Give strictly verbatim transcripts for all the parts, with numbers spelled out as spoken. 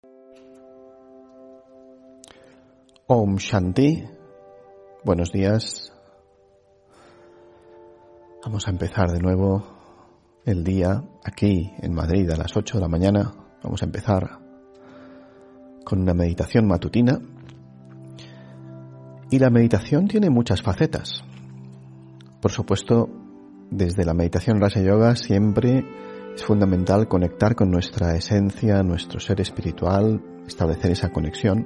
Om Shanti, buenos días. Vamos a empezar de nuevo el día aquí en Madrid a las ocho de la mañana. Vamos a empezar con una meditación matutina. Y la meditación tiene muchas facetas. Por supuesto, desde la meditación Raja Yoga siempre es fundamental conectar con nuestra esencia, nuestro ser espiritual, establecer esa conexión.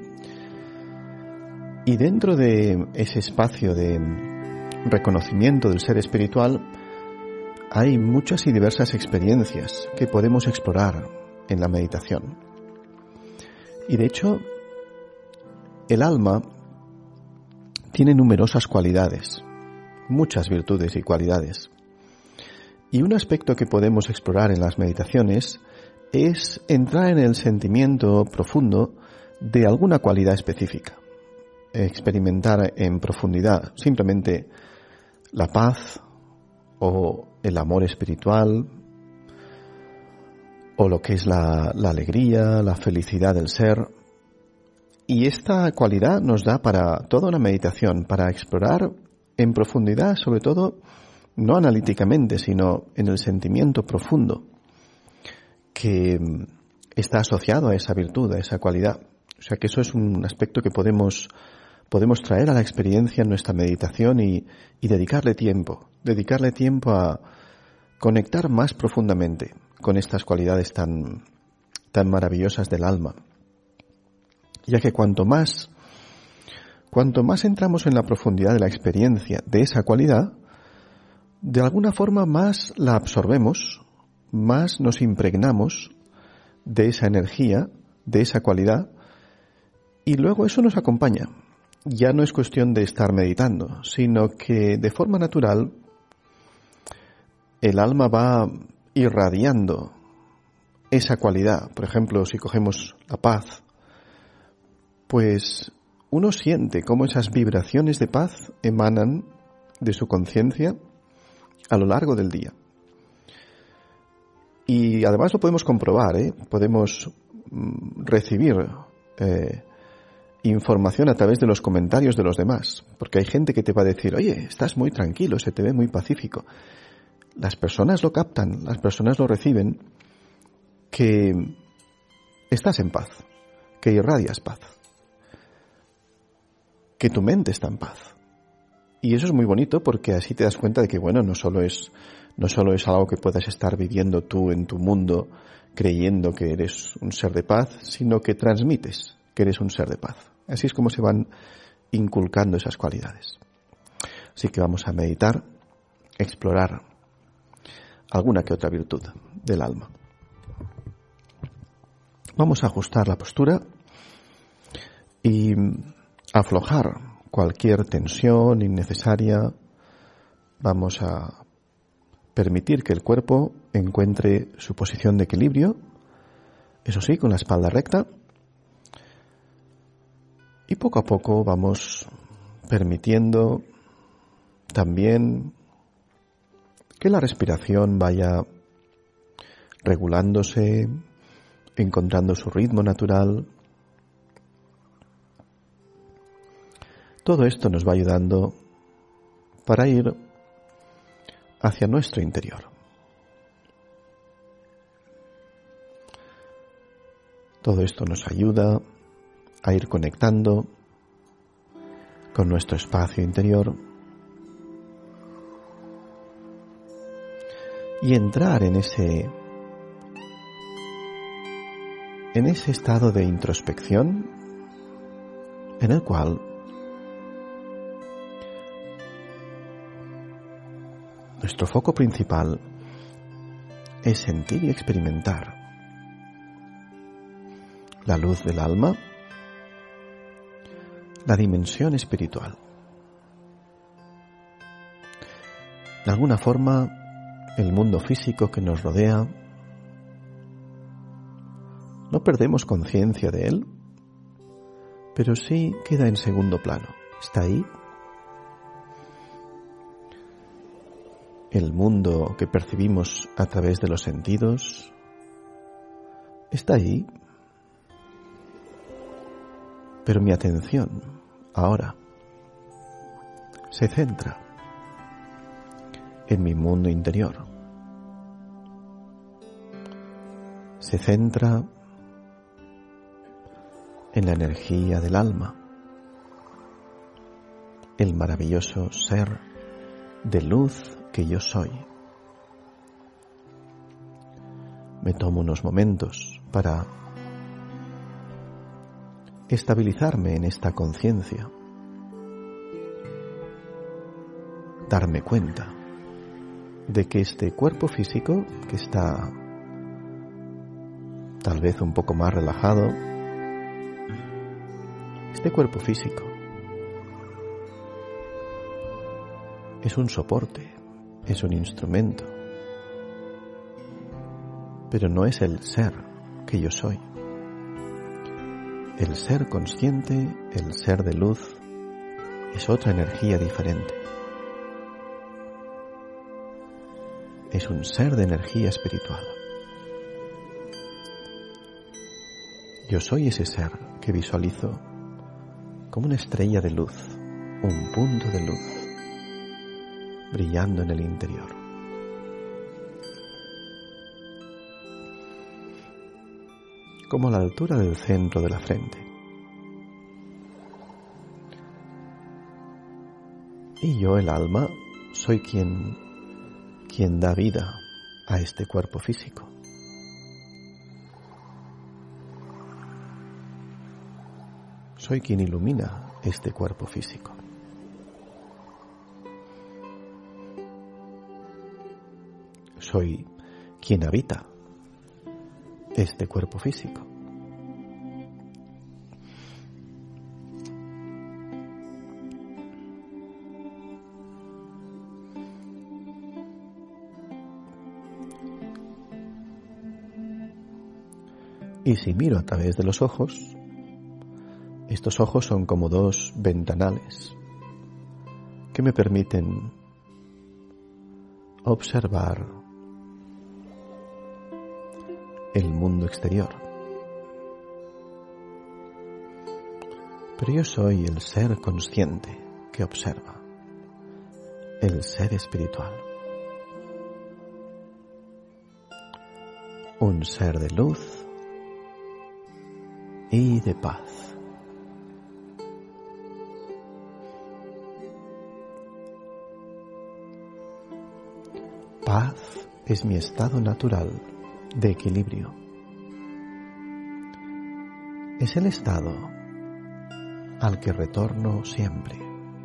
Y dentro de ese espacio de reconocimiento del ser espiritual hay muchas y diversas experiencias que podemos explorar en la meditación. Y de hecho, el alma tiene numerosas cualidades, muchas virtudes y cualidades. Y un aspecto que podemos explorar en las meditaciones es entrar en el sentimiento profundo de alguna cualidad específica. Experimentar en profundidad simplemente la paz o el amor espiritual o lo que es la, la alegría, la felicidad del ser. Y esta cualidad nos da para toda una meditación, para explorar en profundidad, sobre todo no analíticamente, sino en el sentimiento profundo que está asociado a esa virtud, a esa cualidad. O sea que eso es un aspecto que podemos Podemos traer a la experiencia en nuestra meditación y, y dedicarle tiempo, dedicarle tiempo a conectar más profundamente con estas cualidades tan, tan maravillosas del alma. Ya que cuanto más, cuanto más entramos en la profundidad de la experiencia de esa cualidad, de alguna forma más la absorbemos, más nos impregnamos de esa energía, de esa cualidad, y luego eso nos acompaña. Ya no es cuestión de estar meditando, sino que de forma natural el alma va irradiando esa cualidad. Por ejemplo, si cogemos la paz, pues uno siente cómo esas vibraciones de paz emanan de su conciencia a lo largo del día. Y además lo podemos comprobar, ¿eh? Podemos mm, recibir eh, información a través de los comentarios de los demás, porque hay gente que te va a decir, oye, estás muy tranquilo, se te ve muy pacífico. Las personas lo captan, las personas lo reciben, que estás en paz, que irradias paz, que tu mente está en paz. Y eso es muy bonito porque así te das cuenta de que, bueno, no solo es, no solo es algo que puedas estar viviendo tú en tu mundo creyendo que eres un ser de paz, sino que transmites que eres un ser de paz. Así es como se van inculcando esas cualidades. Así que vamos a meditar, explorar alguna que otra virtud del alma. Vamos a ajustar la postura y aflojar cualquier tensión innecesaria. Vamos a permitir que el cuerpo encuentre su posición de equilibrio, eso sí, con la espalda recta. Y poco a poco vamos permitiendo también que la respiración vaya regulándose, encontrando su ritmo natural. Todo esto nos va ayudando para ir hacia nuestro interior. Todo esto nos ayuda a ir conectando con nuestro espacio interior y entrar en ese en ese estado de introspección en el cual nuestro foco principal es sentir y experimentar la luz del alma, la dimensión espiritual. De alguna forma, el mundo físico que nos rodea, no perdemos conciencia de él, pero sí queda en segundo plano. Está ahí. El mundo que percibimos a través de los sentidos está ahí. Pero mi atención ahora se centra en mi mundo interior. Se centra en la energía del alma, el maravilloso ser de luz que yo soy. Me tomo unos momentos para estabilizarme en esta conciencia, darme cuenta de que este cuerpo físico, que está tal vez un poco más relajado, este cuerpo físico es un soporte, es un instrumento, pero no es el ser que yo soy. El ser consciente, el ser de luz, es otra energía diferente. Es un ser de energía espiritual. Yo soy ese ser que visualizo como una estrella de luz, un punto de luz, brillando en el interior. Como a la altura del centro de la frente. Y yo, el alma, soy quien, quien da vida a este cuerpo físico. Soy quien ilumina este cuerpo físico. Soy quien habita este cuerpo físico. Y si miro a través de los ojos, estos ojos son como dos ventanales que me permiten observar el mundo exterior. Pero yo soy el ser consciente que observa, el ser espiritual, un ser de luz y de paz. Paz es mi estado natural de equilibrio. Es el estado al que retorno siempre.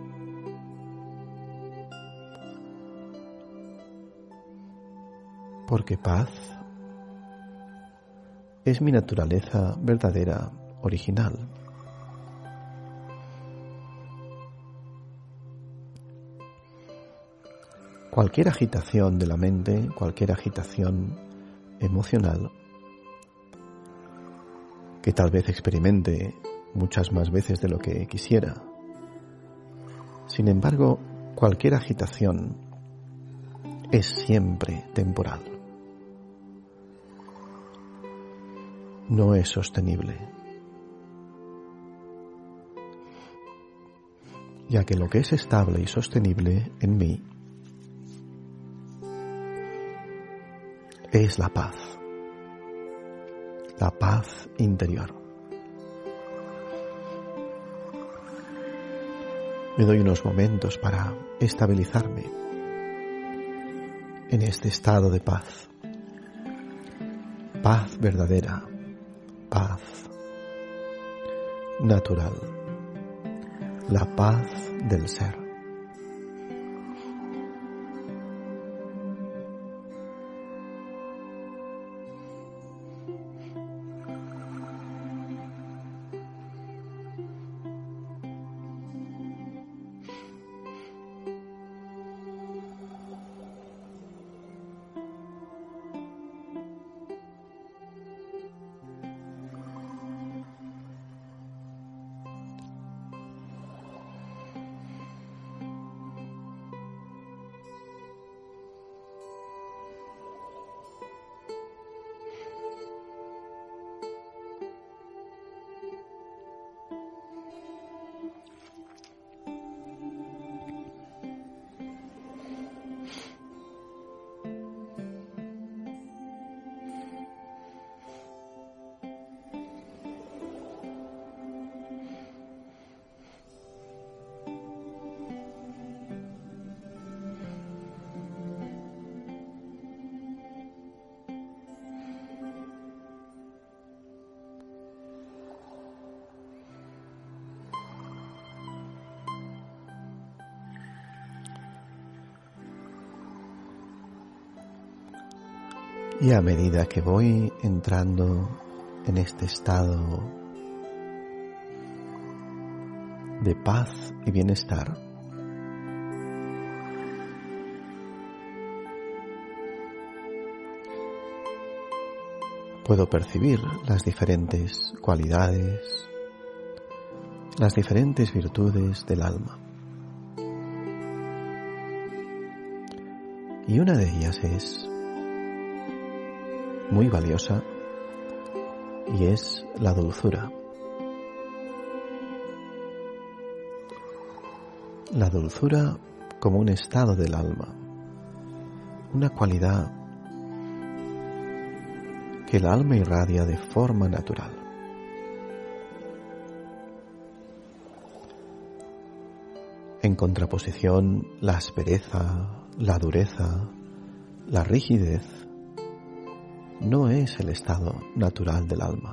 Porque paz es mi naturaleza verdadera, original. Cualquier agitación de la mente, cualquier agitación emocional, que tal vez experimente muchas más veces de lo que quisiera. Sin embargo, cualquier agitación es siempre temporal. No es sostenible, ya que lo que es estable y sostenible en mí es la paz, la paz interior. Me doy unos momentos para estabilizarme en este estado de paz, paz verdadera, paz natural, la paz del ser. Y a medida que voy entrando en este estado de paz y bienestar, puedo percibir las diferentes cualidades, las diferentes virtudes del alma. Y una de ellas es muy valiosa y es la dulzura. La dulzura como un estado del alma, una cualidad que el alma irradia de forma natural. En contraposición, la aspereza, la dureza, la rigidez no es el estado natural del alma.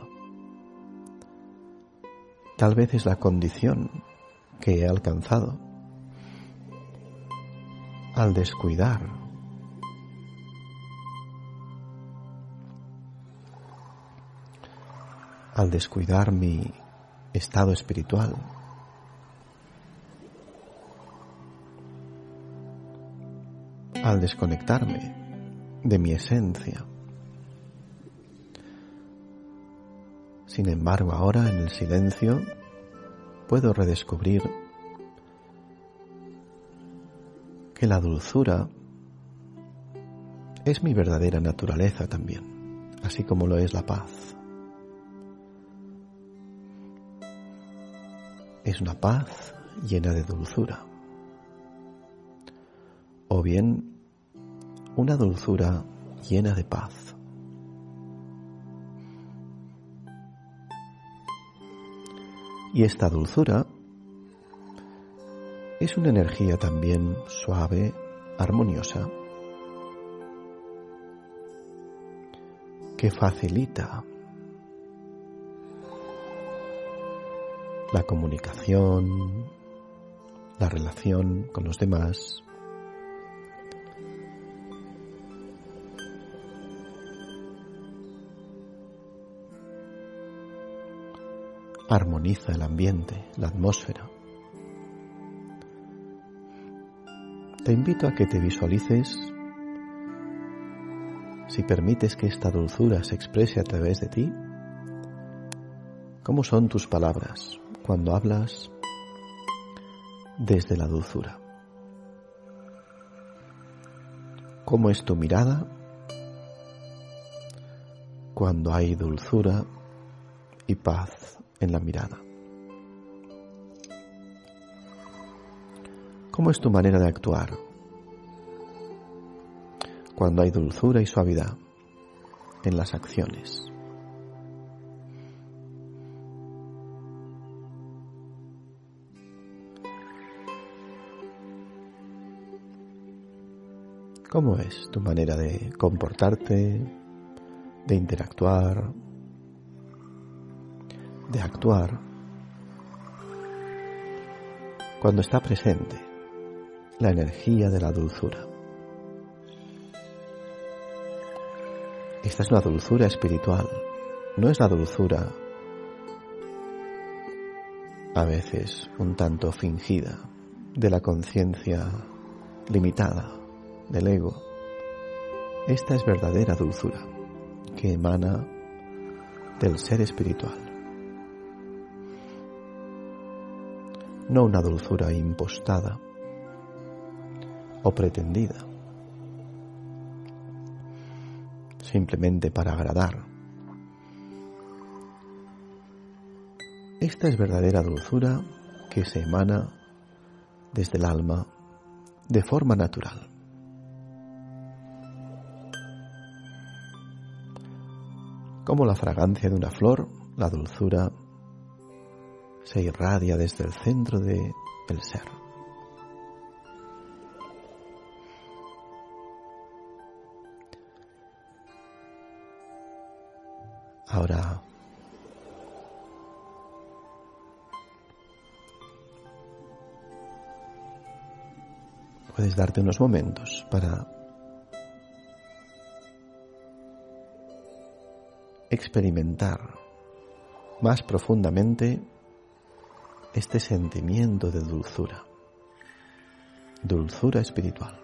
Tal vez es la condición que he alcanzado al descuidar al descuidar mi estado espiritual, al desconectarme de mi esencia. Sin embargo, ahora en el silencio puedo redescubrir que la dulzura es mi verdadera naturaleza también, así como lo es la paz. Es una paz llena de dulzura, o bien una dulzura llena de paz. Y esta dulzura es una energía también suave, armoniosa, que facilita la comunicación, la relación con los demás. Armoniza el ambiente, la atmósfera. Te invito a que te visualices, si permites que esta dulzura se exprese a través de ti, cómo son tus palabras cuando hablas desde la dulzura. ¿Cómo es tu mirada cuando hay dulzura y paz en la mirada? ¿Cómo es tu manera de actuar cuando hay dulzura y suavidad en las acciones? ¿Cómo es tu manera de comportarte, de interactuar, de actuar cuando está presente la energía de la dulzura? Esta es una dulzura espiritual, no es la dulzura a veces un tanto fingida de la conciencia limitada del ego. Esta es verdadera dulzura que emana del ser espiritual. No una dulzura impostada o pretendida, simplemente para agradar. Esta es verdadera dulzura que se emana desde el alma de forma natural. Como la fragancia de una flor, la dulzura se irradia desde el centro de el ser. Ahora puedes darte unos momentos para experimentar más profundamente este sentimiento de dulzura, dulzura espiritual.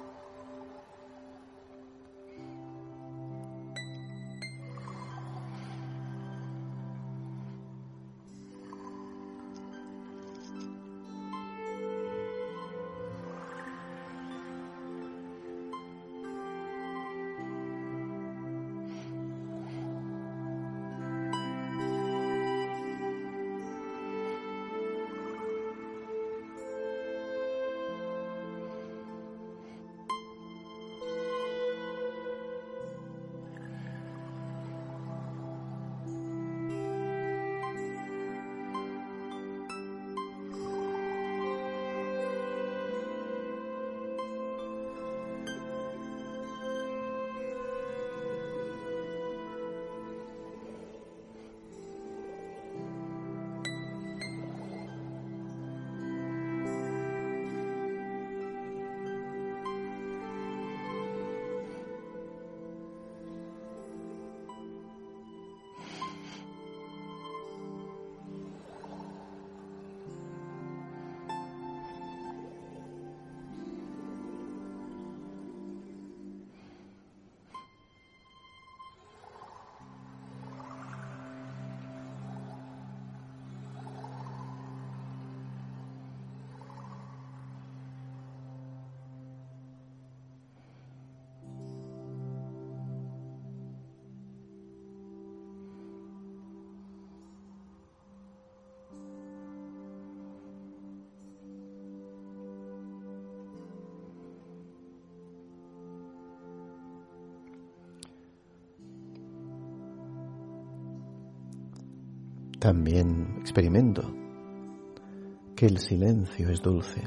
También experimento que el silencio es dulce.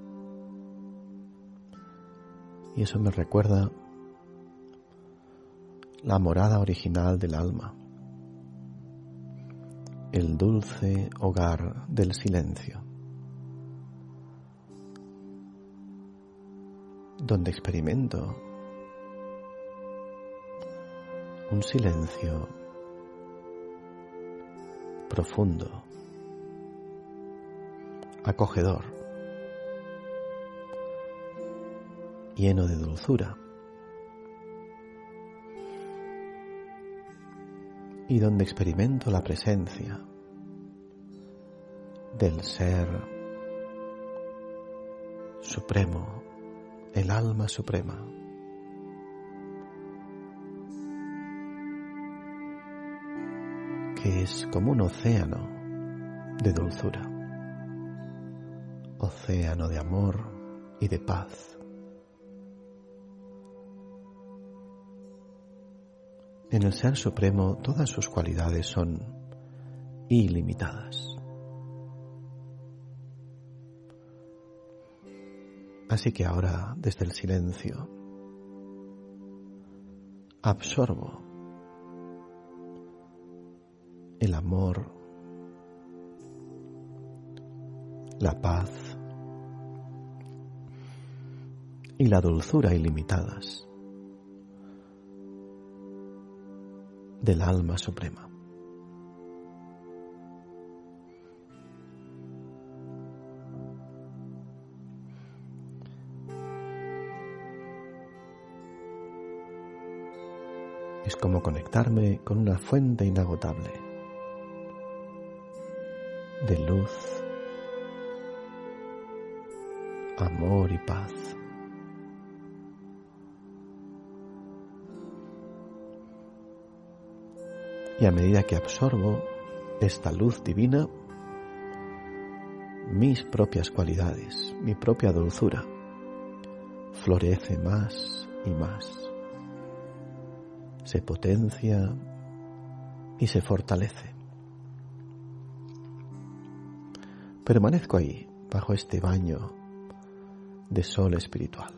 Y eso me recuerda la morada original del alma, el dulce hogar del silencio, donde experimento un silencio profundo, acogedor, lleno de dulzura, y donde experimento la presencia del Ser Supremo, el alma suprema, que es como un océano de dulzura, océano de amor y de paz. En el Ser Supremo todas sus cualidades son ilimitadas. Así que ahora, desde el silencio, absorbo el amor, la paz y la dulzura ilimitadas del alma suprema. Es como conectarme con una fuente inagotable de luz, amor y paz. Y a medida que absorbo esta luz divina, mis propias cualidades, mi propia dulzura, florece más y más, se potencia y se fortalece. Permanezco ahí, bajo este baño de sol espiritual.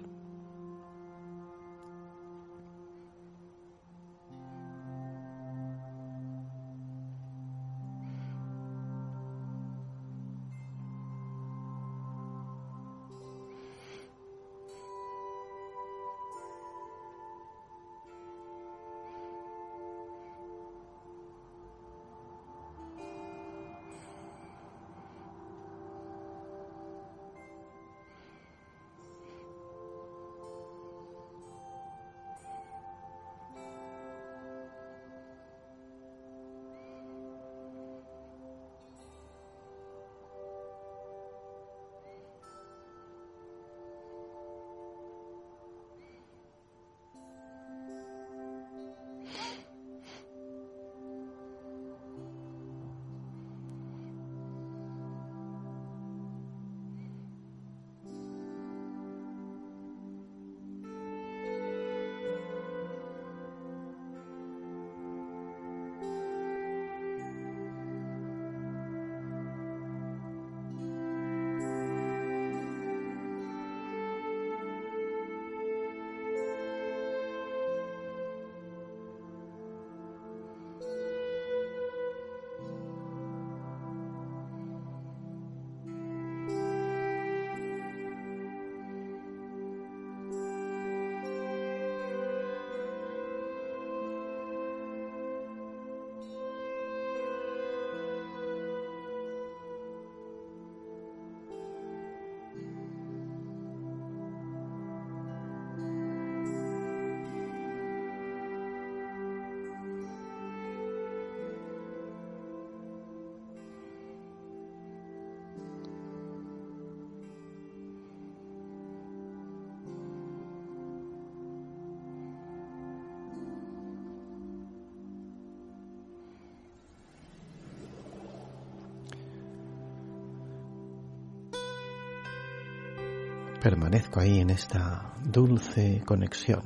permanezco ahí en esta dulce conexión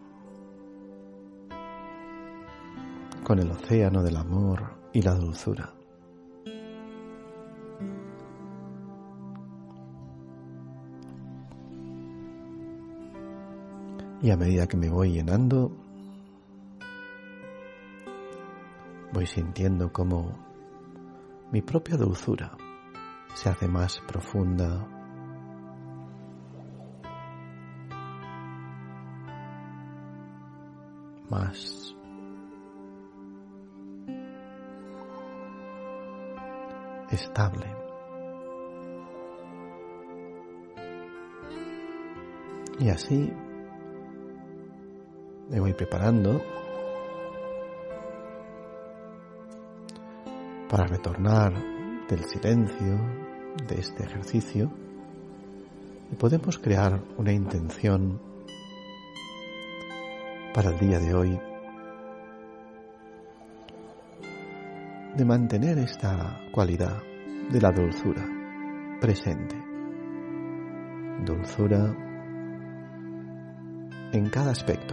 con el océano del amor y la dulzura. Y a medida que me voy llenando, voy sintiendo cómo mi propia dulzura se hace más profunda, más estable. Y así me voy preparando para retornar del silencio, de este ejercicio, y podemos crear una intención para el día de hoy de mantener esta cualidad de la dulzura presente. Dulzura en cada aspecto.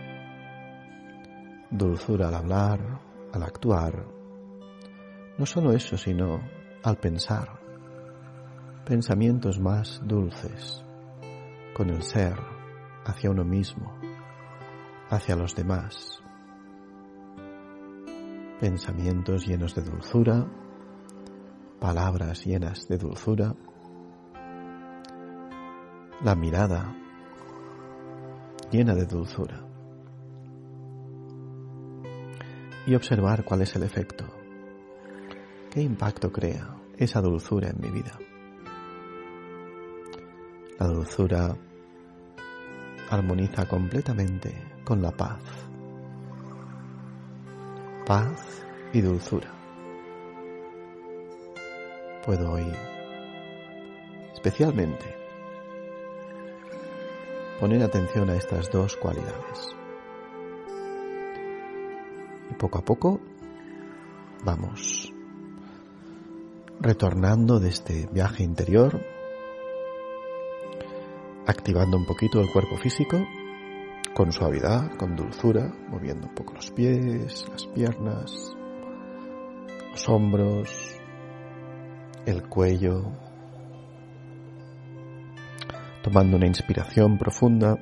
Dulzura al hablar, al actuar. No solo eso, sino al pensar. Pensamientos más dulces con el ser, hacia uno mismo, hacia los demás. Pensamientos llenos de dulzura, palabras llenas de dulzura, la mirada llena de dulzura. Y observar cuál es el efecto, qué impacto crea esa dulzura en mi vida. La dulzura armoniza completamente con la paz. Paz y dulzura. Puedo hoy especialmente poner atención a estas dos cualidades. Y poco a poco vamos retornando de este viaje interior, activando un poquito el cuerpo físico, con suavidad, con dulzura, moviendo un poco los pies, las piernas, los hombros, el cuello, tomando una inspiración profunda.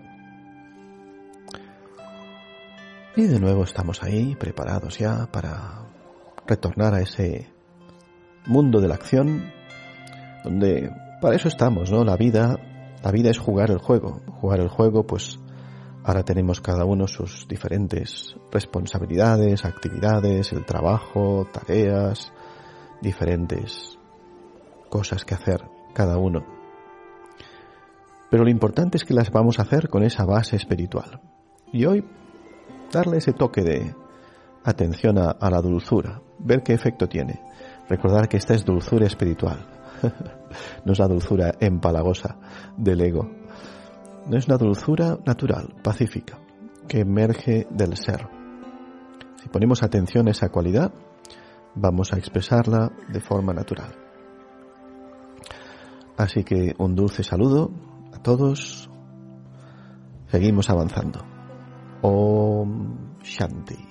Y de nuevo estamos ahí, preparados ya para retornar a ese mundo de la acción, donde para eso estamos, ¿no? La vida, la vida es jugar el juego. Jugar el juego, pues ahora tenemos cada uno sus diferentes responsabilidades, actividades, el trabajo, tareas, diferentes cosas que hacer cada uno. Pero lo importante es que las vamos a hacer con esa base espiritual. Y hoy darle ese toque de atención a, a la dulzura, ver qué efecto tiene. Recordar que esta es dulzura espiritual, no es la dulzura empalagosa del ego. No es una dulzura natural, pacífica, que emerge del ser. Si ponemos atención a esa cualidad, vamos a expresarla de forma natural. Así que un dulce saludo a todos. Seguimos avanzando. Om Shanti.